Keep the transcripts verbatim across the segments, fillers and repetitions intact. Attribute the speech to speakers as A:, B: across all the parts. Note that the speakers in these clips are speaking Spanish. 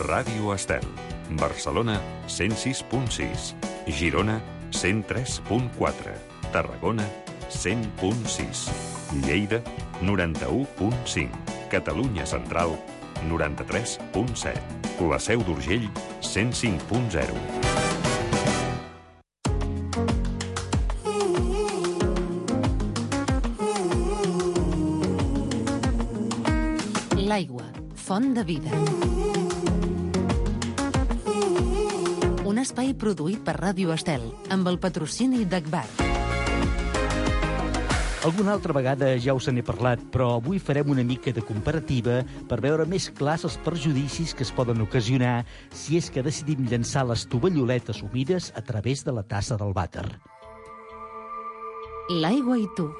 A: Ràdio Estel. Barcelona, cent sis punt sis. Girona, cent tres punt quatre. Tarragona, cent punt sis. Lleida, noranta-u punt cinc. Catalunya Central, noranta-tres punt set. La Seu d'Urgell, cent cinc punt zero.
B: L'aigua, font de vida. Un espai produït per Ràdio Estel, amb el patrocini d'Agbar.
C: Alguna altra vegada ja us n'he parlat, però avui farem una mica de comparativa per veure més clars els perjudicis que es poden ocasionar si és que decidim llançar les tovalloletes humides a través de la tassa del vàter.
B: L'aigua i tu.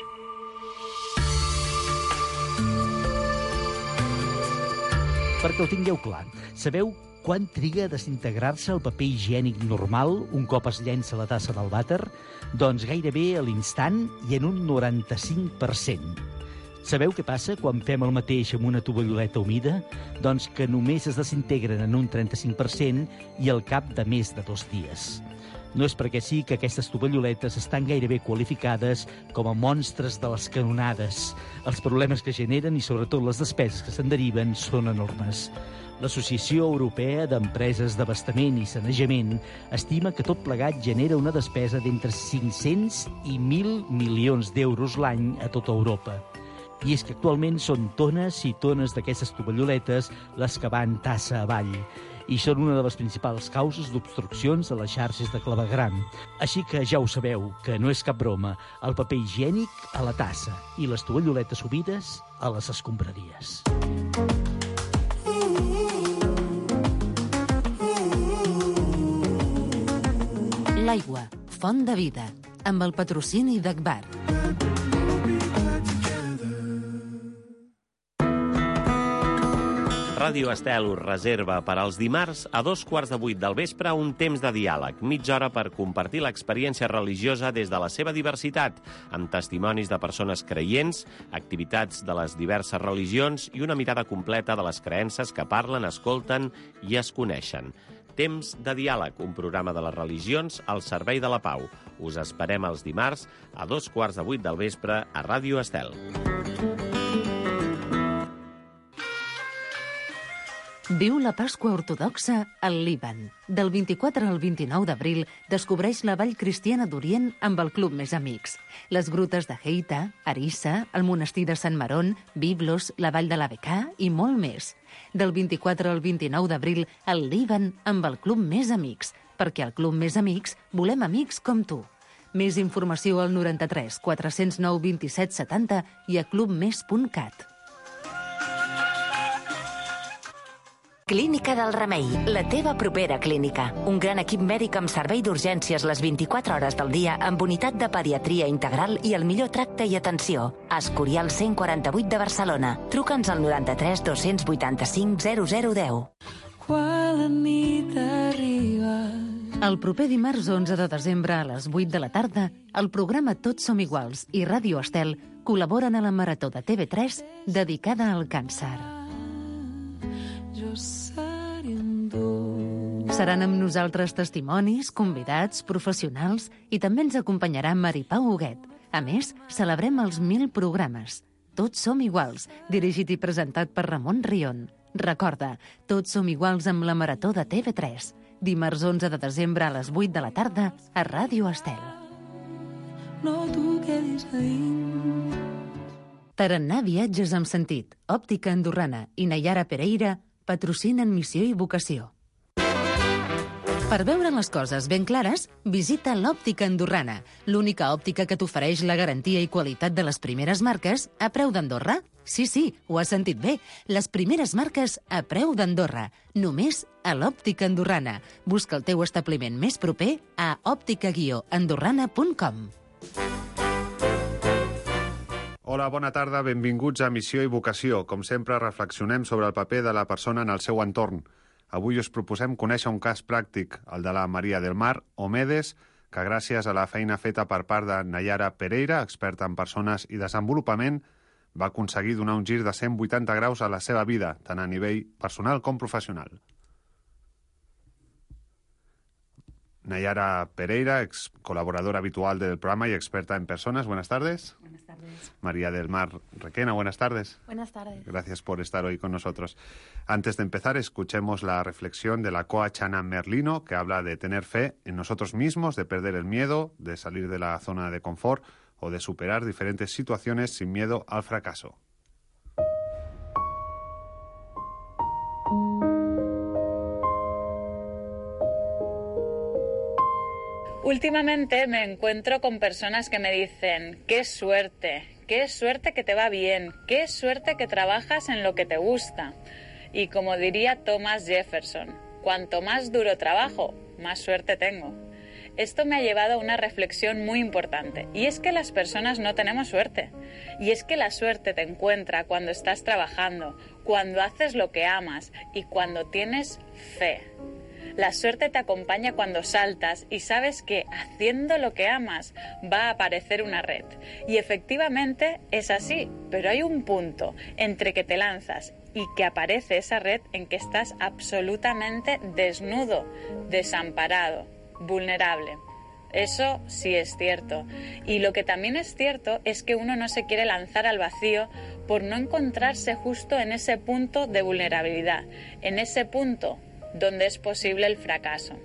C: Perquè ho tingueu clar, sabeu quan triga a desintegrar-se el paper higiènic normal un cop es llença a la tassa del vàter? Doncs gairebé a l'instant i en un noranta-cinc per cent. Sabeu què passa quan fem el mateix amb una tovalloleta humida? Doncs que només es desintegren en un trenta-cinc per cent i al cap de més de dos dies. No és perquè sí que aquestes tovalloletes estan gairebé qualificades com a monstres de les canonades. Els problemes que generen i sobretot les despeses que se'n deriven són enormes. L'Associació Europea d'Empreses d'Abastament i Sanejament estima que tot plegat genera una despesa d'entre cinc-cents i mil milions d'euros l'any a tota Europa. I és que actualment són tones i tones d'aquestes tovalloletes les que van tassa avall. I són una de les principals causes d'obstruccions a les xarxes de clavegueram. Així que ja ho sabeu, que no és cap broma, el paper higiènic a la tassa i les tovalloletes humides a les escombraries.
B: L'aigua, font de vida, amb el patrocini d'Agbar.
D: Ràdio Estel us reserva per als dimarts a dos quarts de vuit del vespre un temps de diàleg, mitja hora per compartir l'experiència religiosa des de la seva diversitat, amb testimonis de persones creients, activitats de les diverses religions i una mirada completa de les creences que parlen, escolten i es coneixen. Temps de diàleg, un programa de les religions al servei de la pau. Us esperem els dimarts a dos quarts de vuit del vespre a Ràdio Estel.
B: Viu la Pasqua Ortodoxa al Líban. Del vint-i-quatre al vint-i-nou d'abril descobreix la Vall Cristiana d'Orient amb el Club Més Amics. Les grutes de Heita, Arissa, el monestir de Sant Marón, Biblos, la Vall de la Becà i molt més. Del vint-i-quatre al vint-i-nou d'abril al Líban amb el Club Més Amics, perquè al Club Més Amics volem amics com tu. Més informació al noranta-tres quatre-cents nou vint-i-set setanta i a clubmes punt cat.
E: Clínica del Remei, la teva propera clínica. Un gran equip mèdic amb servei d'urgències les vint-i-quatre hores del dia amb unitat de pediatria integral i el millor tracte i atenció. Escorial cent quaranta-vuit de Barcelona. Truca'ns al noranta-tres dos-cents vuitanta-cinc zero zero deu.
F: Quan la nit arriba...
B: El proper dimarts onze de desembre a les vuit de la tarda, el programa Tots som iguals i Ràdio Estel col·laboren a la Marató de T V tres dedicada al càncer. Seran amb nosaltres testimonis, convidats, professionals i també ens acompanyarà Maripau Huguet. A més, celebrem els mil programes. Tots som iguals, dirigit i presentat per Ramon Rion. Recorda, Tots som iguals amb la Marató de T V tres. Dimarts onze de desembre a les vuit de la tarda a Ràdio Estel.
F: No t'ho quedis a dins.
B: Tarannà Viatges amb Sentit, Òptica Andorrana i Nayara Pereira patrocinen Missió i Vocació. Per veure les coses ben clares, visita l'Òptica Andorrana, l'única òptica que t'ofereix la garantia i qualitat de les primeres marques a preu d'Andorra. Sí, sí, ho has sentit bé. Les primeres marques a preu d'Andorra. Només a l'Òptica Andorrana. Busca el teu establiment més proper a òptica guió andorrana punt com.
G: Hola, bona tarda, benvinguts a Missió i Vocació. Com sempre, reflexionem sobre el paper de la persona en el seu entorn. Avui us proposem conèixer un cas pràctic, el de la Maria del Mar Omedes, que gràcies a la feina feta per part de Nayara Pereira, experta en persones i desenvolupament, va aconseguir donar un gir de cent vuitanta graus a la seva vida, tant a nivell personal com professional. Nayara Pereira, ex colaboradora habitual del programa y experta en personas. Buenas tardes.
H: Buenas tardes.
G: María del Mar Requena, buenas tardes.
H: Buenas tardes.
G: Gracias por estar hoy con nosotros. Antes de empezar, escuchemos la reflexión de la coach Ana Merlino, que habla de tener fe en nosotros mismos, de perder el miedo, de salir de la zona de confort o de superar diferentes situaciones sin miedo al fracaso.
I: Últimamente me encuentro con personas que me dicen, qué suerte, qué suerte que te va bien, qué suerte que trabajas en lo que te gusta. Y como diría Thomas Jefferson, cuanto más duro trabajo, más suerte tengo. Esto me ha llevado a una reflexión muy importante, y es que las personas no tenemos suerte. Y es que la suerte te encuentra cuando estás trabajando, cuando haces lo que amas y cuando tienes fe. La suerte te acompaña cuando saltas y sabes que haciendo lo que amas va a aparecer una red. Y efectivamente es así, pero hay un punto entre que te lanzas y que aparece esa red en que estás absolutamente desnudo, desamparado, vulnerable. Eso sí es cierto. Y lo que también es cierto es que uno no se quiere lanzar al vacío por no encontrarse justo en ese punto de vulnerabilidad, en ese punto donde es posible el fracaso.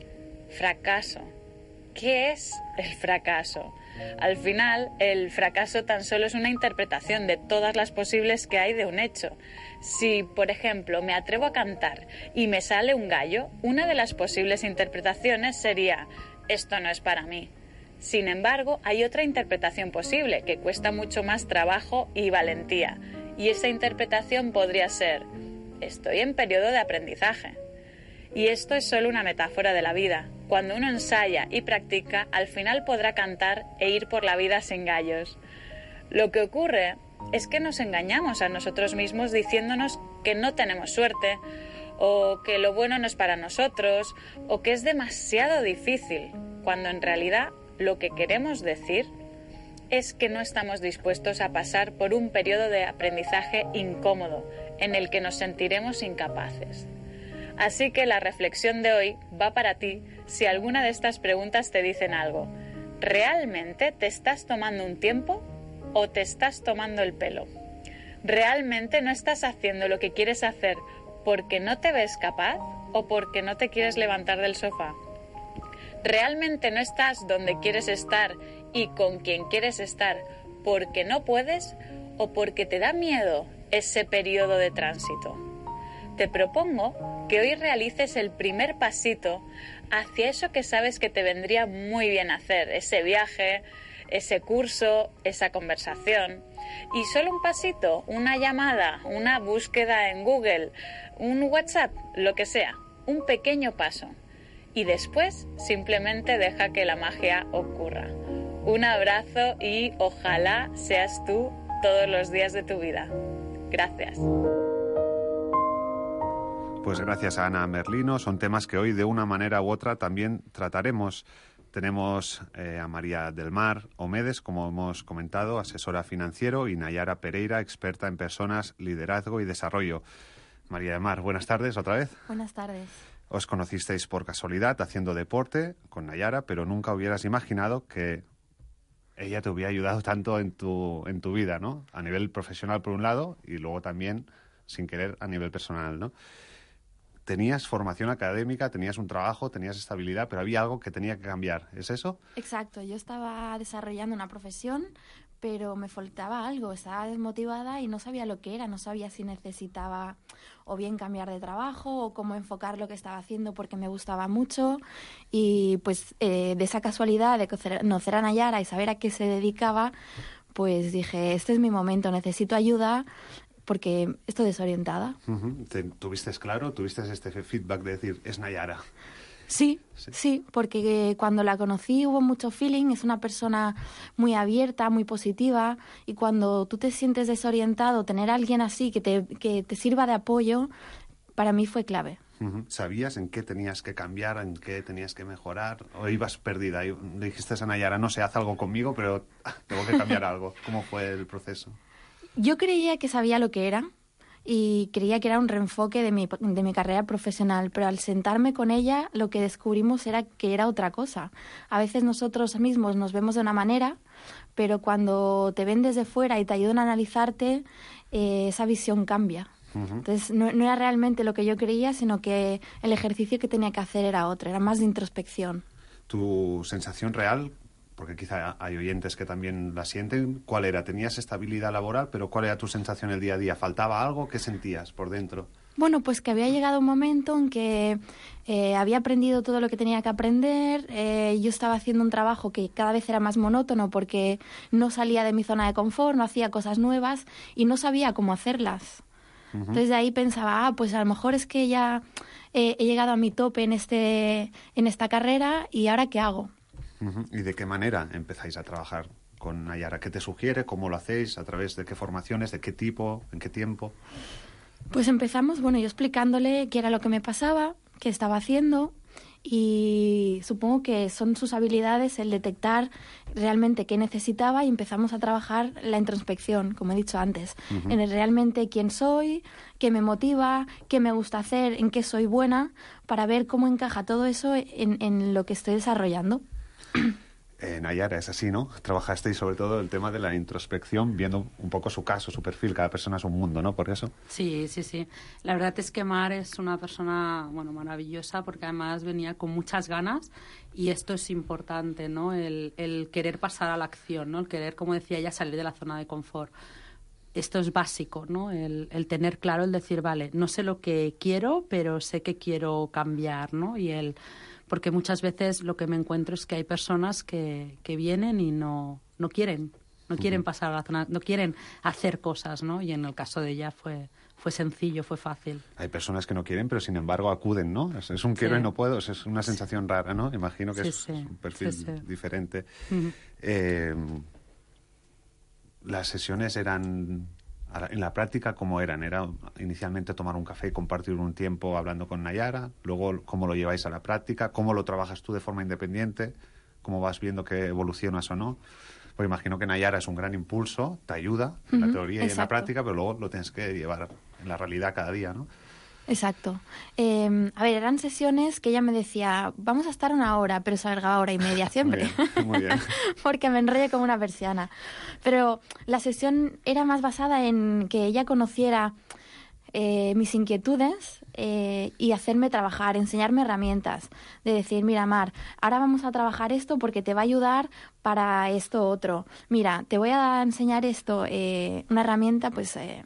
I: Fracaso. ¿Qué es el fracaso? Al final, el fracaso tan solo es una interpretación de todas las posibles que hay de un hecho. Si, por ejemplo, me atrevo a cantar y me sale un gallo, una de las posibles interpretaciones sería: esto no es para mí. Sin embargo, hay otra interpretación posible que cuesta mucho más trabajo y valentía. Y esa interpretación podría ser: estoy en periodo de aprendizaje. Y esto es solo una metáfora de la vida. Cuando uno ensaya y practica, al final podrá cantar e ir por la vida sin gallos. Lo que ocurre es que nos engañamos a nosotros mismos diciéndonos que no tenemos suerte, o que lo bueno no es para nosotros, o que es demasiado difícil, cuando en realidad lo que queremos decir es que no estamos dispuestos a pasar por un periodo de aprendizaje incómodo, en el que nos sentiremos incapaces. Así que la reflexión de hoy va para ti si alguna de estas preguntas te dicen algo. ¿Realmente te estás tomando un tiempo o te estás tomando el pelo? ¿Realmente no estás haciendo lo que quieres hacer porque no te ves capaz o porque no te quieres levantar del sofá? ¿Realmente no estás donde quieres estar y con quien quieres estar porque no puedes o porque te da miedo ese periodo de tránsito? Te propongo que hoy realices el primer pasito hacia eso que sabes que te vendría muy bien hacer, ese viaje, ese curso, esa conversación. Y solo un pasito, una llamada, una búsqueda en Google, un WhatsApp, lo que sea, un pequeño paso. Y después simplemente deja que la magia ocurra. Un abrazo y ojalá seas tú todos los días de tu vida. Gracias.
G: Pues gracias a Ana Merlino. Son temas que hoy de una manera u otra también trataremos. Tenemos eh, a María del Mar Omedes, como hemos comentado, asesora financiero, y Nayara Pereira, experta en personas, liderazgo y desarrollo. María del Mar, buenas tardes otra vez.
H: Buenas tardes.
G: Os conocisteis por casualidad haciendo deporte con Nayara, pero nunca hubieras imaginado que ella te hubiera ayudado tanto en tu, en tu vida, ¿no? A nivel profesional por un lado y luego también, sin querer, a nivel personal, ¿no? Tenías formación académica, tenías un trabajo, tenías estabilidad, pero había algo que tenía que cambiar. ¿Es eso?
H: Exacto. Yo estaba desarrollando una profesión, pero me faltaba algo. Estaba desmotivada y no sabía lo que era. No sabía si necesitaba o bien cambiar de trabajo o cómo enfocar lo que estaba haciendo porque me gustaba mucho. Y pues eh, de esa casualidad de conocer a Nayara y saber a qué se dedicaba, pues dije, este es mi momento, necesito ayuda, porque estoy desorientada.
G: Uh-huh. ¿Te, ¿Tuviste claro? ¿Tuviste este feedback de decir, es Nayara?
H: Sí, sí, sí, porque cuando la conocí hubo mucho feeling, es una persona muy abierta, muy positiva, y cuando tú te sientes desorientado, tener a alguien así que te, que te sirva de apoyo, para mí fue clave.
G: Uh-huh. ¿Sabías en qué tenías que cambiar, en qué tenías que mejorar? ¿O ibas perdida? Y le dijiste a Nayara, no sé, haz algo conmigo, pero tengo que cambiar algo. ¿Cómo fue el proceso?
H: Yo creía que sabía lo que era y creía que era un reenfoque de mi, de mi carrera profesional, pero al sentarme con ella lo que descubrimos era que era otra cosa. A veces nosotros mismos nos vemos de una manera, pero cuando te ven desde fuera y te ayudan a analizarte, eh, esa visión cambia. Uh-huh. Entonces no, no era realmente lo que yo creía, sino que el ejercicio que tenía que hacer era otro, era más de introspección.
G: ¿Tu sensación real, porque quizá hay oyentes que también la sienten, cuál era? ¿Tenías estabilidad laboral, pero cuál era tu sensación el día a día? ¿Faltaba algo? ¿Qué sentías por dentro?
H: Bueno, pues que había llegado un momento en que eh, había aprendido todo lo que tenía que aprender, eh, yo estaba haciendo un trabajo que cada vez era más monótono porque no salía de mi zona de confort, no hacía cosas nuevas y no sabía cómo hacerlas. Uh-huh. Entonces de ahí pensaba, ah, pues a lo mejor es que ya eh, he llegado a mi tope en, este, en esta carrera y ¿ahora qué hago?
G: Uh-huh. ¿Y de qué manera empezáis a trabajar con Nayara? ¿Qué te sugiere? ¿Cómo lo hacéis? ¿A través de qué formaciones? ¿De qué tipo? ¿En qué tiempo?
H: Pues empezamos, bueno, yo explicándole qué era lo que me pasaba, qué estaba haciendo y supongo que son sus habilidades el detectar realmente qué necesitaba y empezamos a trabajar la introspección, como he dicho antes, uh-huh. en el realmente quién soy, qué me motiva, qué me gusta hacer, en qué soy buena, para ver cómo encaja todo eso en, en lo que estoy desarrollando.
G: Eh, Nayara, es así, ¿no? Trabajasteis sobre todo el tema de la introspección, viendo un poco su caso, su perfil. Cada persona es un mundo, ¿no? Por eso.
J: Sí, sí, sí. La verdad es que Mar es una persona, bueno, maravillosa, porque además venía con muchas ganas y esto es importante, ¿no? El, el querer pasar a la acción, ¿no? El querer, como decía ella, salir de la zona de confort. Esto es básico, ¿no? El, el tener claro, el decir, vale, no sé lo que quiero, pero sé que quiero cambiar, ¿no? Y el... Porque muchas veces lo que me encuentro es que hay personas que, que vienen y no, no quieren, no quieren pasar a la zona, no quieren hacer cosas, ¿no? Y en el caso de ella fue, fue sencillo, fue fácil.
G: Hay personas que no quieren, pero sin embargo acuden, ¿no? Es, es un quiero sí. y no puedo, es una sensación rara, ¿no? Imagino que sí, es, sí. es un perfil sí, sí. diferente. Uh-huh. Eh, las sesiones eran... En la práctica, ¿cómo eran? ¿Era inicialmente tomar un café y compartir un tiempo hablando con Nayara? Luego, ¿cómo lo lleváis a la práctica? ¿Cómo lo trabajas tú de forma independiente? ¿Cómo vas viendo que evolucionas o no? Pues imagino que Nayara es un gran impulso, te ayuda en uh-huh, la teoría exacto. y en la práctica, pero luego lo tienes que llevar en la realidad cada día, ¿no?
H: Exacto. Eh, a ver, eran sesiones que ella me decía, vamos a estar una hora, pero se alargaba hora y media siempre.
G: Muy bien, muy bien.
H: Porque me enrollo como una persiana. Pero la sesión era más basada en que ella conociera eh, mis inquietudes eh, y hacerme trabajar, enseñarme herramientas. De decir, mira, Mar, ahora vamos a trabajar esto porque te va a ayudar para esto otro. Mira, te voy a enseñar esto, eh, una herramienta, pues... Eh,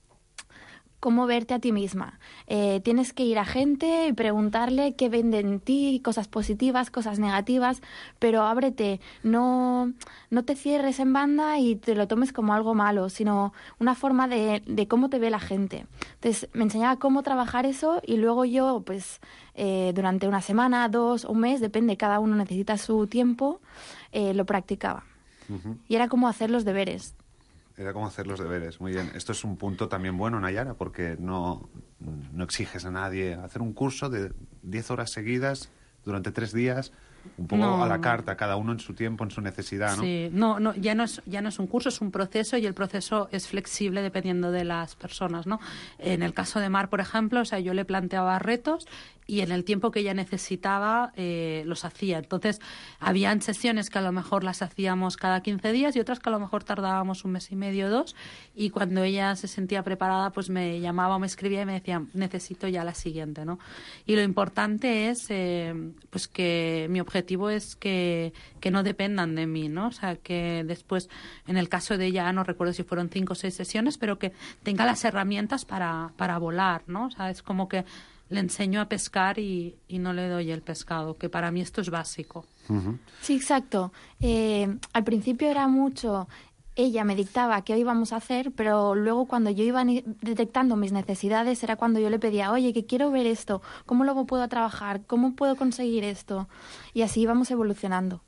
H: cómo verte a ti misma. Eh, tienes que ir a gente y preguntarle qué ven en ti, cosas positivas, cosas negativas, pero ábrete, no, no te cierres en banda y te lo tomes como algo malo, sino una forma de, de cómo te ve la gente. Entonces me enseñaba cómo trabajar eso y luego yo, pues, eh, durante una semana, dos, un mes, depende, cada uno necesita su tiempo, eh, lo practicaba. Uh-huh. Y era como hacer los deberes.
G: Era como hacer los deberes, muy bien. Esto es un punto también bueno, Nayara, porque no, no exiges a nadie hacer un curso de diez horas seguidas durante tres días, un poco no, a la carta, cada uno en su tiempo, en su necesidad, ¿no?
J: Sí, no, no, ya no es, ya no es un curso, es un proceso y el proceso es flexible dependiendo de las personas, ¿no? En el caso de Mar, por ejemplo, o sea, yo le planteaba retos y en el tiempo que ella necesitaba eh, los hacía. Entonces, habían sesiones que a lo mejor las hacíamos cada quince días y otras que a lo mejor tardábamos un mes y medio o dos, y cuando ella se sentía preparada, pues me llamaba o me escribía y me decía, necesito ya la siguiente, ¿no? Y lo importante es eh, pues que mi objetivo es que, que no dependan de mí, ¿no? O sea, que después, en el caso de ella, no recuerdo si fueron cinco o seis sesiones, pero que tenga las herramientas para, para volar, ¿no? O sea, es como que le enseño a pescar y, y no le doy el pescado, que para mí esto es básico.
G: Uh-huh.
H: Sí, exacto. Eh, al principio era mucho... Ella me dictaba qué íbamos a hacer, pero luego cuando yo iba detectando mis necesidades era cuando yo le pedía, oye, que quiero ver esto, ¿cómo luego puedo trabajar? ¿Cómo puedo conseguir esto? Y así íbamos evolucionando.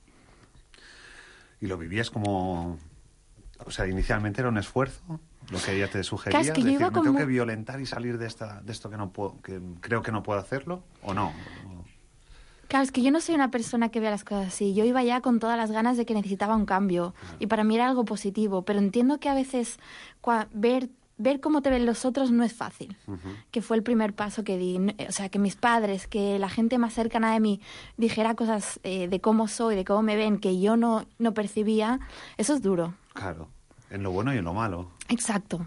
G: ¿Y lo vivías como...? O sea, inicialmente era un esfuerzo, lo que ella te sugería,
H: es que
G: decir,
H: me
G: como...
H: tengo
G: que violentar y salir de esta de esto que no puedo, que creo que no puedo hacerlo, ¿o no?
H: Claro, es que yo no soy una persona que vea las cosas así. Yo iba ya con todas las ganas de que necesitaba un cambio. Y para mí era algo positivo. Pero entiendo que a veces cua- ver ver cómo te ven los otros no es fácil, uh-huh. que fue el primer paso que di. O sea, que mis padres, que la gente más cercana de mí dijera cosas eh, de cómo soy, de cómo me ven, que yo no, no percibía, eso es duro.
G: Claro, en lo bueno y en lo malo.
H: Exacto.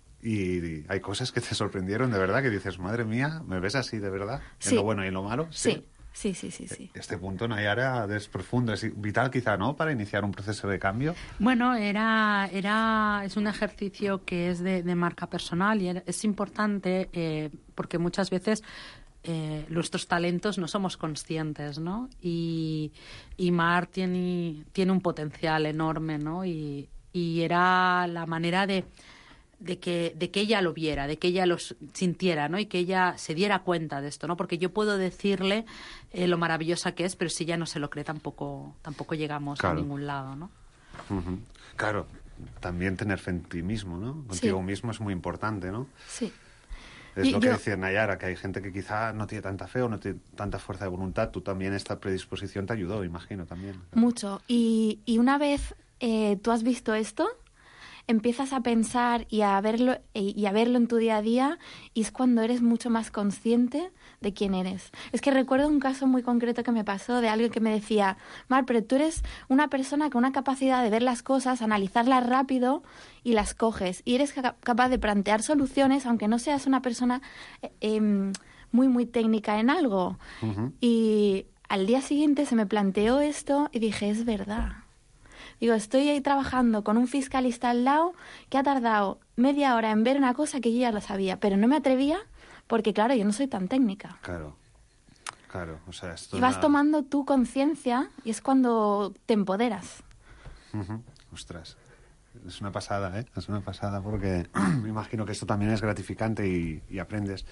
G: Y, y hay cosas que te sorprendieron de verdad, que dices, madre mía, ¿me ves así de verdad? En
H: sí.
G: lo bueno y en lo malo.
H: Sí. sí. Sí, sí, sí, sí.
G: Este punto, Nayara, es profundo, es vital quizá, ¿no?, para iniciar un proceso de cambio.
J: Bueno, era, era es un ejercicio que es de, de marca personal y es importante eh, porque muchas veces eh, nuestros talentos no somos conscientes, ¿no? Y, y Mar tiene, tiene un potencial enorme, ¿no? Y, y era la manera de... de que de que ella lo viera, de que ella lo sintiera, ¿no? Y que ella se diera cuenta de esto, ¿no? Porque yo puedo decirle eh, lo maravillosa que es, pero si ella no se lo cree tampoco tampoco llegamos claro. a ningún lado, ¿no?
G: Uh-huh. Claro, también tener fe en ti mismo, ¿no? Contigo sí. mismo es muy importante, ¿no?
H: Sí.
G: Es
H: y,
G: lo que
H: yo...
G: decía Nayara, que hay gente que quizá no tiene tanta fe o no tiene tanta fuerza de voluntad. Tú también, esta predisposición te ayudó, imagino, también.
H: Mucho. Y, y una vez eh, tú has visto esto, empiezas a pensar y a verlo y a verlo en tu día a día y es cuando eres mucho más consciente de quién eres. Es que recuerdo un caso muy concreto que me pasó de alguien que me decía, Mar, pero tú eres una persona con una capacidad de ver las cosas, analizarlas rápido y las coges y eres capaz de plantear soluciones aunque no seas una persona eh, eh, muy muy técnica en algo. Uh-huh. Y al día siguiente se me planteó esto y dije, es verdad. Digo, estoy ahí trabajando con un fiscalista al lado que ha tardado media hora en ver una cosa que yo ya lo sabía, pero no me atrevía porque, claro, yo no soy tan técnica.
G: Claro, claro. O sea, esto
H: y vas
G: una...
H: tomando tu conciencia y es cuando te empoderas.
G: Uh-huh. Ostras, es una pasada, ¿eh? Es una pasada porque me imagino que esto también es gratificante y, y aprendes.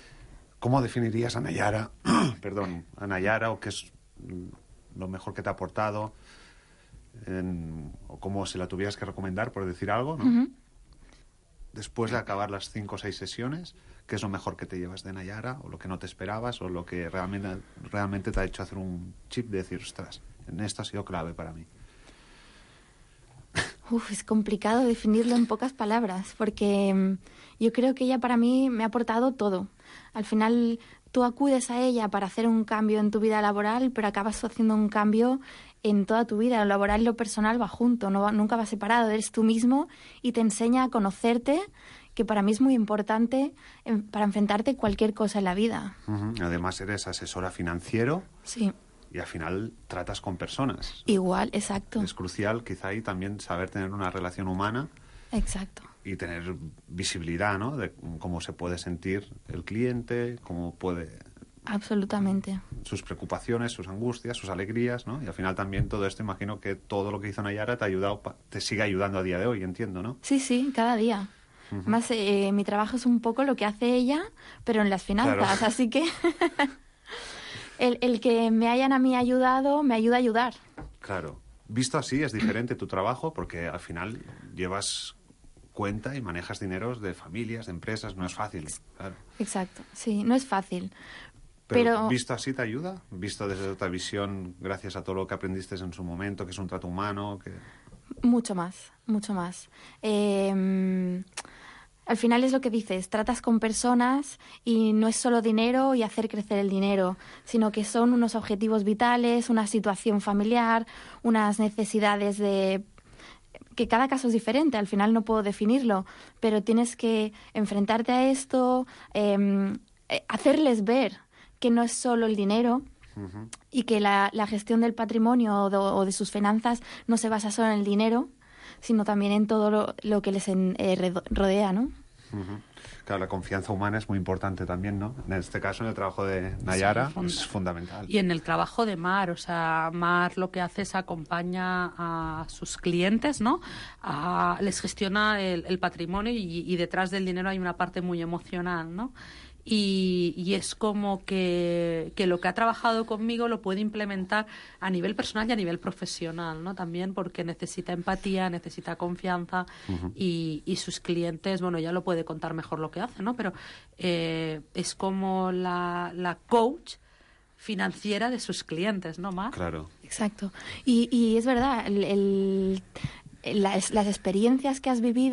G: ¿Cómo definirías a Nayara, perdón, a Nayara o qué es lo mejor que te ha aportado? En, o como si la tuvieras que recomendar, por decir algo, ¿no? Uh-huh. Después de acabar las cinco o seis sesiones, ¿qué es lo mejor que te llevas de Nayara? O lo que no te esperabas, o lo que realmente, realmente te ha hecho hacer un chip de decir, ostras, en esto ha sido clave para mí.
H: Uf, es complicado definirlo en pocas palabras, porque yo creo que ella para mí me ha aportado todo. Al final tú acudes a ella para hacer un cambio en tu vida laboral, pero acabas haciendo un cambio en toda tu vida. Lo laboral y lo personal va junto, no va, nunca va separado. Eres tú mismo y te enseña a conocerte, que para mí es muy importante en, para enfrentarte a cualquier cosa en la vida.
G: Uh-huh. Además eres asesora financiero.
H: Sí.
G: Y al final tratas con personas.
H: Igual, exacto.
G: Es crucial quizá ahí también saber tener una relación humana.
H: Exacto.
G: Y tener visibilidad, ¿no? De cómo se puede sentir el cliente, cómo puede...
H: Absolutamente.
G: Sus preocupaciones, sus angustias, sus alegrías, ¿no? Y al final también todo esto, imagino que todo lo que hizo Nayara te ha ayudado, te sigue ayudando a día de hoy, entiendo, ¿no?
H: Sí, sí, cada día. Uh-huh. Además, eh, mi trabajo es un poco lo que hace ella, pero en las finanzas, claro. Así que el, el que me hayan a mí ayudado, me ayuda a ayudar.
G: Claro. Visto así, es diferente tu trabajo, porque al final llevas cuenta y manejas dineros de familias, de empresas, no es fácil, claro.
H: Exacto, sí, no es fácil.
G: Pero,
H: Pero
G: ¿visto así te ayuda? ¿Visto desde otra visión, gracias a todo lo que aprendiste en su momento, que es un trato humano? Que...
H: Mucho más, mucho más. Eh, al final es lo que dices, tratas con personas y no es solo dinero y hacer crecer el dinero, sino que son unos objetivos vitales, una situación familiar, unas necesidades de... que cada caso es diferente, al final no puedo definirlo, pero tienes que enfrentarte a esto, eh, hacerles ver que no es solo el dinero uh-huh. y que la, la gestión del patrimonio o de, o de sus finanzas no se basa solo en el dinero, sino también en todo lo, lo que les en, eh, rodea, ¿no?
G: Uh-huh. Claro, la confianza humana es muy importante también, ¿no? En este caso, en el trabajo de Nayara, sí, funda- es fundamental.
J: Y en el trabajo de Mar, o sea, Mar lo que hace es acompaña a sus clientes, ¿no? A, les gestiona el, el patrimonio y, y detrás del dinero hay una parte muy emocional, ¿no? Y, y es como que, que lo que ha trabajado conmigo lo puede implementar a nivel personal y a nivel profesional, ¿no? También porque necesita empatía, necesita confianza uh-huh. y, y sus clientes, bueno, ya lo puede contar mejor lo que hace, ¿no? Pero eh, es como la, la coach financiera de sus clientes, ¿no, Mar?
G: Claro.
H: Exacto. Y, y es verdad, el, el, las, las experiencias que has vivido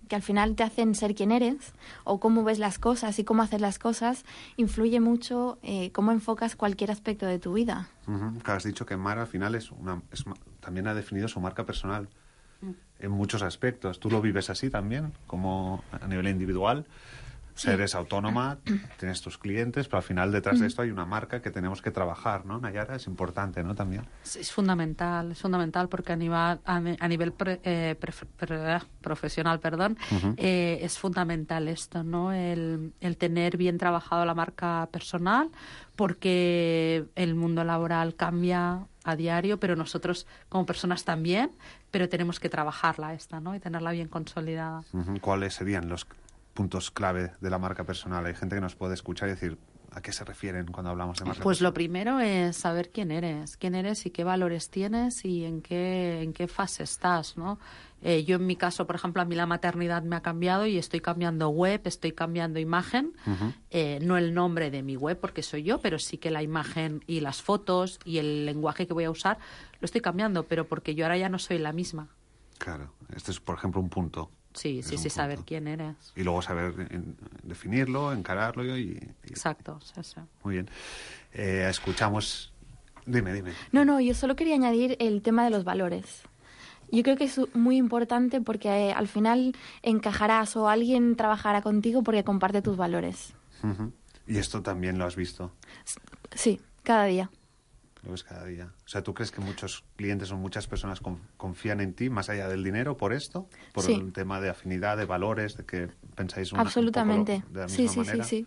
H: que al final te hacen ser quien eres, o cómo ves las cosas y cómo haces las cosas, influye mucho eh, cómo enfocas cualquier aspecto de tu vida.
G: Uh-huh. Claro, has dicho que Mar al final es una, es, también ha definido su marca personal mm. en muchos aspectos. ¿Tú lo vives así también, como a nivel individual? O sea, eres autónoma, tienes tus clientes, pero al final detrás de esto hay una marca que tenemos que trabajar, ¿no, Nayara? Es importante, ¿no? También.
J: Es fundamental, es fundamental porque a nivel, a nivel pre, eh, pre, pre, profesional, perdón, uh-huh. eh, es fundamental esto, ¿no? El, el tener bien trabajado la marca personal, porque el mundo laboral cambia a diario, pero nosotros como personas también, pero tenemos que trabajarla esta, ¿no? Y tenerla bien consolidada.
G: Uh-huh. ¿Cuáles serían los puntos clave de la marca personal? Hay gente que nos puede escuchar y decir, ¿a qué se refieren cuando hablamos de marca
J: pues
G: personal?
J: Lo primero es saber quién eres, quién eres y qué valores tienes y en qué, en qué fase estás, ¿no? Eh, yo en mi caso, por ejemplo, a mí la maternidad me ha cambiado y estoy cambiando web, estoy cambiando imagen, uh-huh. eh, no el nombre de mi web porque soy yo, pero sí que la imagen y las fotos y el lenguaje que voy a usar lo estoy cambiando, pero porque yo ahora ya no soy la misma.
G: Claro, este es, por ejemplo, un punto.
J: Sí, sí, sí, punto. Saber quién eres.
G: Y luego saber en, definirlo, encararlo y... y...
J: Exacto, sí, sí.
G: Muy bien. Eh, escuchamos... Dime, dime.
H: No, no, yo solo quería añadir el tema de los valores. Yo creo que es muy importante porque eh, al final encajarás o alguien trabajará contigo porque comparte tus valores.
G: Uh-huh. ¿Y esto también lo has visto?
H: Sí, cada día.
G: Lo ves cada día. O sea, ¿tú crees que muchos clientes o muchas personas con, confían en ti más allá del dinero por esto? Por
H: sí.
G: el tema de afinidad, de valores, de que pensáis una,
H: absolutamente.
G: un poco de la misma
H: sí, sí,
G: manera.
H: Sí, sí,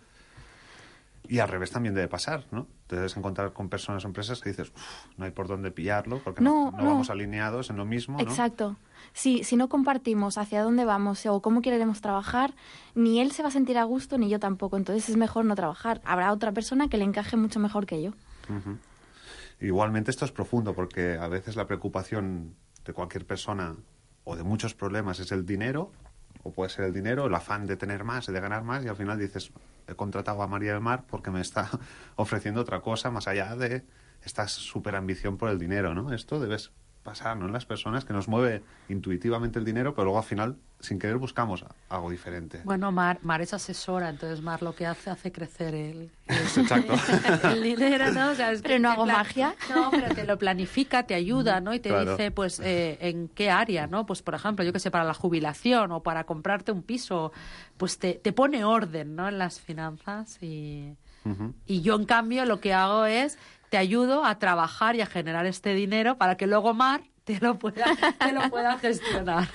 G: Y al revés también debe pasar, ¿no? Te debes encontrar con personas o empresas que dices, no hay por dónde pillarlo porque no, no, no vamos alineados en lo mismo, ¿no?
H: Exacto. Sí, si no compartimos hacia dónde vamos o cómo queremos trabajar, ni él se va a sentir a gusto ni yo tampoco. Entonces es mejor no trabajar. Habrá otra persona que le encaje mucho mejor que yo.
G: Uh-huh. Igualmente esto es profundo porque a veces la preocupación de cualquier persona o de muchos problemas es el dinero, o puede ser el dinero, el afán de tener más, de ganar más, y al final dices, he contratado a María del Mar porque me está ofreciendo otra cosa más allá de esta súper ambición por el dinero, ¿no? Esto debes pasar, ¿no? En las personas que nos mueve intuitivamente el dinero, pero luego al final, sin querer, buscamos algo diferente.
J: Bueno, Mar, Mar es asesora, entonces Mar lo que hace, hace crecer el, el,
G: Exacto.
J: el dinero, ¿no? O sea, es
H: pero
J: que
H: no hago
J: plan...
H: magia.
J: No, pero te lo planifica, te ayuda, ¿no? Y te
G: claro.
J: dice, pues, eh, en qué área, ¿no? Pues, por ejemplo, yo que sé, para la jubilación o para comprarte un piso, pues te, te pone orden, ¿no? En las finanzas y... Uh-huh. Y yo, en cambio, lo que hago es... te ayudo a trabajar y a generar este dinero para que luego Mar te lo pueda, te lo pueda gestionar.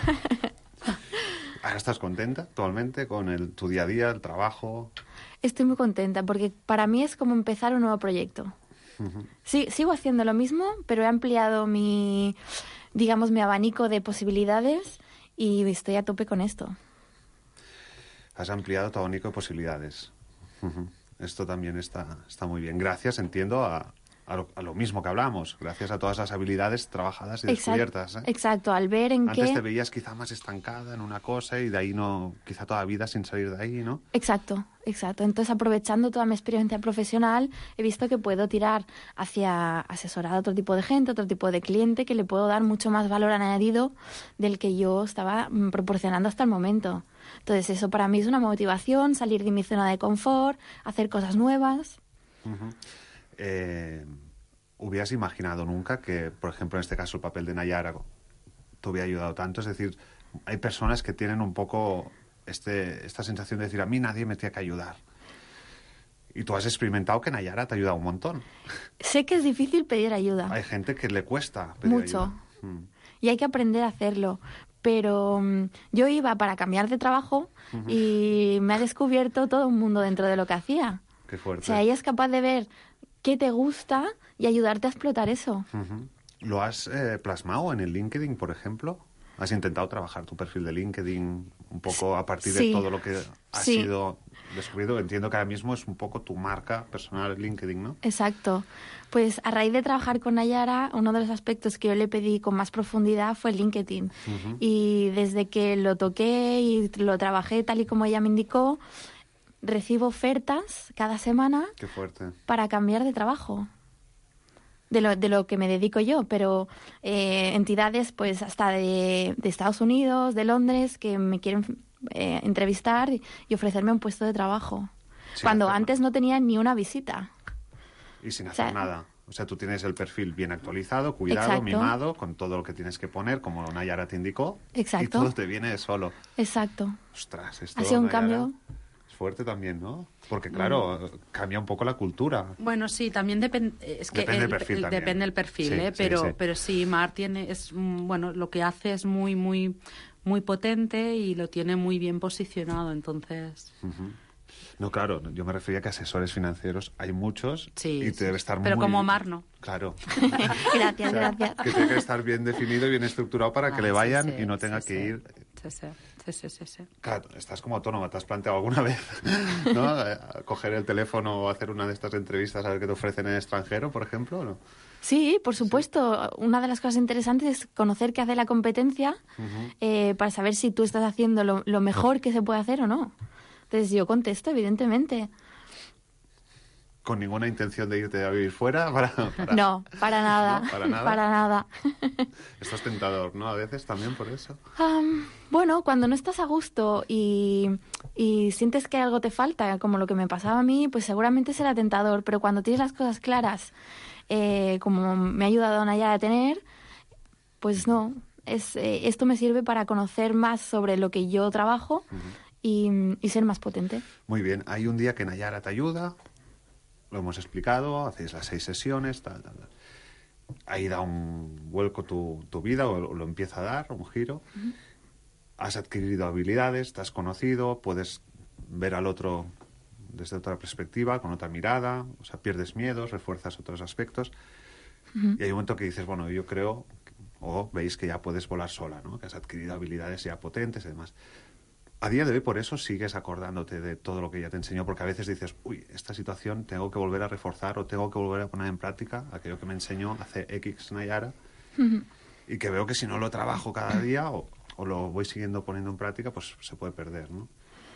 G: ¿Ahora estás contenta actualmente con el, tu día a día, el trabajo?
H: Estoy muy contenta porque para mí es como empezar un nuevo proyecto. Uh-huh. Sí, sigo haciendo lo mismo, pero he ampliado mi, digamos, mi abanico de posibilidades y estoy a tope con esto.
G: Has ampliado tu abanico de posibilidades. Uh-huh. Esto también está, está muy bien. Gracias, entiendo, a, a, lo, a lo mismo que hablamos. Gracias a todas las habilidades trabajadas y
H: exacto,
G: descubiertas. ¿eh?
H: Exacto, al ver en
G: Antes
H: qué...
G: te veías quizá más estancada en una cosa y de ahí no... Quizá toda la vida sin salir de ahí, ¿no?
H: Exacto, exacto. Entonces, aprovechando toda mi experiencia profesional, he visto que puedo tirar hacia asesorar a otro tipo de gente, otro tipo de cliente, que le puedo dar mucho más valor añadido del que yo estaba proporcionando hasta el momento. Entonces, eso para mí es una motivación, salir de mi zona de confort, hacer cosas nuevas.
G: Uh-huh. Eh, ¿Hubieras imaginado nunca que, por ejemplo, en este caso, el papel de Nayara te hubiera ayudado tanto? Es decir, hay personas que tienen un poco este, esta sensación de decir, a mí nadie me tiene que ayudar. Y tú has experimentado que Nayara te ha ayudado un montón.
H: Sé que es difícil pedir ayuda.
G: Hay gente que le cuesta pedir
H: mucho.
G: ayuda. Mm.
H: Y hay que aprender a hacerlo. Pero um, yo iba para cambiar de trabajo uh-huh. y me ha descubierto todo un mundo dentro de lo que hacía.
G: Qué fuerte.
H: O sea, ella es capaz de ver qué te gusta y ayudarte a explotar eso.
G: Uh-huh. ¿Lo has eh, plasmado en el LinkedIn, por ejemplo? ¿Has intentado trabajar tu perfil de LinkedIn un poco a partir
H: sí.
G: de todo lo que ha
H: sí.
G: sido descubrido? Entiendo que ahora mismo es un poco tu marca personal en LinkedIn, ¿no?
H: Exacto. Pues a raíz de trabajar con Nayara, uno de los aspectos que yo le pedí con más profundidad fue el LinkedIn. Uh-huh. Y desde que lo toqué y lo trabajé tal y como ella me indicó, recibo ofertas cada semana
G: Qué fuerte.
H: para cambiar de trabajo. de lo, de lo que me dedico yo, pero eh, entidades pues hasta de, de Estados Unidos, de Londres, que me quieren eh, entrevistar y, y ofrecerme un puesto de trabajo. Sin cuando hacer antes no tenía ni una visita.
G: Y sin hacer o sea, nada. O sea, tú tienes el perfil bien actualizado, cuidado, exacto, mimado, con todo lo que tienes que poner, como Nayara te indicó.
H: Exacto.
G: Y todo te viene solo.
H: Exacto.
G: Ostras, esto,
H: ha sido un
G: Nayara,
H: cambio...
G: es fuerte también, ¿no? Porque, claro, mm. cambia un poco la cultura.
J: Bueno, sí, también depende... Es que
G: depende
J: el,
G: del perfil
J: el,
G: también.
J: Depende del perfil,
G: sí,
J: ¿eh? Pero
G: sí,
J: sí, pero sí Mar tiene... Es, bueno, lo que hace es muy, muy, muy potente y lo tiene muy bien posicionado, entonces...
G: Uh-huh. No, claro, yo me refería a que asesores financieros hay muchos
J: sí,
G: y te
J: sí,
G: debe estar
J: pero
G: muy...
J: Pero como Mar, no.
G: Claro.
H: Gracias,
G: o sea,
H: gracias.
G: Que tiene que estar bien definido y bien estructurado para que ah, le vayan
J: sí, sí,
G: y no tenga
J: sí,
G: que
J: sí.
G: ir...
J: Sí, sí. Sí, sí, sí, sí.
G: Claro, estás como autónoma, ¿te has planteado alguna vez, ¿no? A coger el teléfono o hacer una de estas entrevistas a ver qué te ofrecen en el extranjero, por ejemplo, ¿o no?
H: Sí, por supuesto. Sí. Una de las cosas interesantes es conocer qué hace la competencia uh-huh. eh, para saber si tú estás haciendo lo, lo mejor que se puede hacer o no. Entonces yo contesto, evidentemente.
G: ¿Con ninguna intención de irte a vivir fuera? Para, para...
H: No, para nada.
G: ¿No? ¿Para nada?
H: Para nada.
G: Esto es tentador, ¿no? A veces también por eso.
H: Um, bueno, cuando no estás a gusto y, y sientes que algo te falta, como lo que me pasaba a mí, pues seguramente será tentador. Pero cuando tienes las cosas claras, eh, como me ha ayudado Nayara a tener, pues no. Es, eh, esto me sirve para conocer más sobre lo que yo trabajo uh-huh. y, y ser más potente.
G: Muy bien. Hay un día que Nayara te ayuda... Lo hemos explicado, hacéis las seis sesiones, tal, tal, tal. Ahí da un vuelco tu, tu vida, o lo empieza a dar, un giro. Uh-huh. Has adquirido habilidades, te has conocido, puedes ver al otro desde otra perspectiva, con otra mirada, o sea, pierdes miedos, refuerzas otros aspectos. Uh-huh. Y hay un momento que dices, bueno, yo creo, o veis que ya puedes volar sola, ¿no? Que has adquirido habilidades ya potentes y demás. A día de hoy, por eso, sigues acordándote de todo lo que ella te enseñó, porque a veces dices, uy, esta situación tengo que volver a reforzar o tengo que volver a poner en práctica aquello que me enseñó hace X Nayara, uh-huh. y que veo que si no lo trabajo cada día o, o lo voy siguiendo poniendo en práctica, pues se puede perder, ¿no?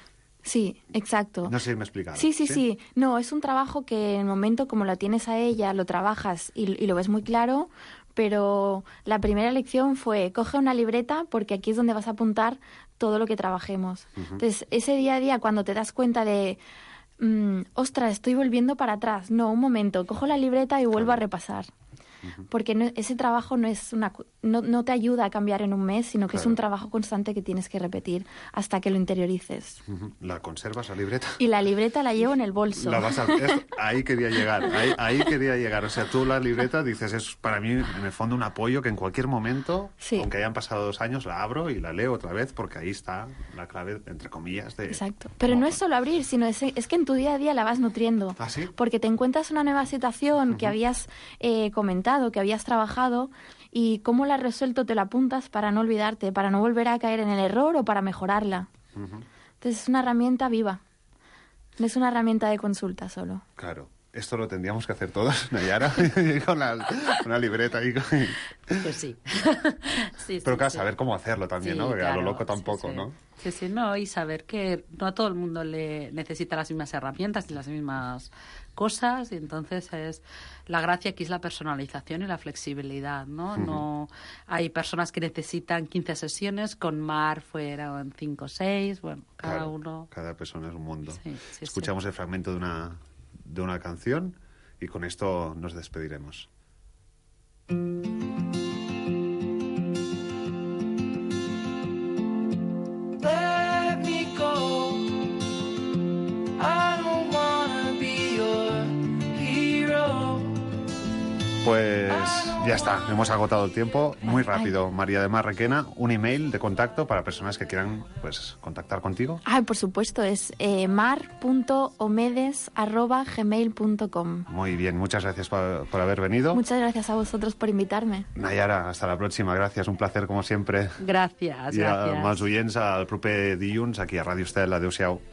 H: Sí, exacto.
G: No sé si me he explicado.
H: Sí, sí, sí, sí. No, es un trabajo que en el momento como la tienes a ella, lo trabajas y, y lo ves muy claro, pero la primera lección fue, coge una libreta porque aquí es donde vas a apuntar todo lo que trabajemos. Uh-huh. Entonces, ese día a día, cuando te das cuenta de, mmm, ostras, estoy volviendo para atrás. No, un momento, cojo la libreta y vuelvo claro. a repasar. Uh-huh. Porque no, ese trabajo no es una no, no te ayuda a cambiar en un mes, sino que claro. es un trabajo constante que tienes que repetir hasta que lo interiorices.
G: Uh-huh. ¿La conservas la libreta?
H: Y la libreta la llevo en el bolso.
G: La vas a, es, ahí quería llegar, ahí, ahí quería llegar. O sea, tú la libreta dices, es para mí en el fondo un apoyo que en cualquier momento, sí. aunque hayan pasado dos años, la abro y la leo otra vez porque ahí está la clave, entre comillas, de...
H: Exacto. Pero no es solo abrir, sino es, es que en tu día a día la vas nutriendo.
G: ¿Ah, sí?
H: Porque te encuentras una nueva situación uh-huh. que habías eh, comentado, que habías trabajado y cómo la has resuelto te la apuntas para no olvidarte, para no volver a caer en el error o para mejorarla. Uh-huh. Entonces es una herramienta viva, no es una herramienta de consulta solo.
G: Claro. Esto lo tendríamos que hacer todos, Nayara, con la, una libreta ahí. Con...
J: Pues sí. sí
G: Pero claro,
J: sí,
G: saber
J: sí.
G: cómo hacerlo también,
J: sí,
G: ¿no? Porque
J: claro,
G: a lo loco tampoco,
J: sí, sí.
G: ¿no?
J: Sí, sí, no, y saber que no a todo el mundo le necesita las mismas herramientas y las mismas cosas, y entonces es la gracia aquí es la personalización y la flexibilidad, ¿no? Uh-huh. No hay personas que necesitan quince sesiones, con Mar fueron cinco o seis, bueno, cada
G: claro,
J: uno...
G: Cada persona es un mundo.
J: Sí, sí,
G: Escuchamos
J: sí.
G: el fragmento de una, de una canción y con esto nos despediremos. Pues ya está, hemos agotado el tiempo muy rápido. María del Mar Requena, un email de contacto para personas que quieran pues contactar contigo.
H: Ah, por supuesto, es eh, mar punto omedes arroba gmail punto com.
G: Muy bien, muchas gracias por, por haber venido.
H: Muchas gracias a vosotros por invitarme.
G: Nayara, hasta la próxima, gracias, un placer como siempre.
J: Gràcies,
G: I
J: gràcies.
G: I als oients el proper dilluns aquí a Ràdio Estel. Adéu-siau.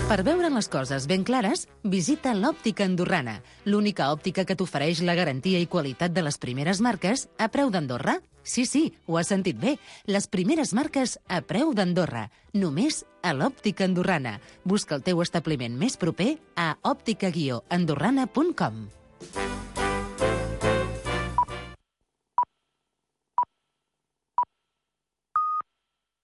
B: Per veure les coses ben clares, visita l'Òptica Andorrana, l'única òptica que t'ofereix la garantia i qualitat de les primeres marques a preu d'Andorra. Sí, sí, ho has sentit bé. Les primeres marques a preu d'Andorra. Només a l'Òptica Andorrana. Busca el teu establiment més proper a òptica guió andorrana punt com.